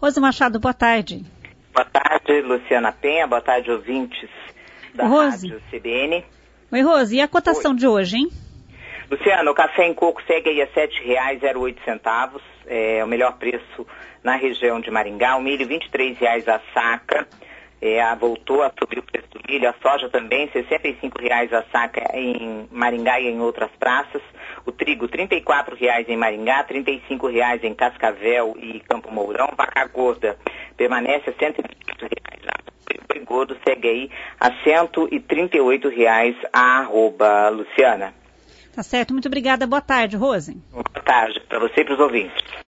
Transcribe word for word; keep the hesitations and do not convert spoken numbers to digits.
Rose Machado, boa tarde. Boa tarde, Luciana Penha. Boa tarde, ouvintes da Rose. Rádio C B N. Oi, Rose. E a cotação Oi. de hoje, hein? Luciana, o café em coco segue aí a sete reais e oito centavos. É o melhor preço na região de Maringá. O milho, vinte e três reais a saca. É, voltou a subir o preço do milho. A soja também, sessenta e cinco reais a saca em Maringá e em outras praças. O trigo, trinta e quatro reais em Maringá, trinta e cinco reais em Cascavel e Campo Mourão. Vaca gorda permanece a cento e vinte reais. O boi gordo segue aí a cento e trinta e oito reais a arroba, Luciana. Tá certo. Muito obrigada. Boa tarde, Rose. Boa tarde para você e para os ouvintes.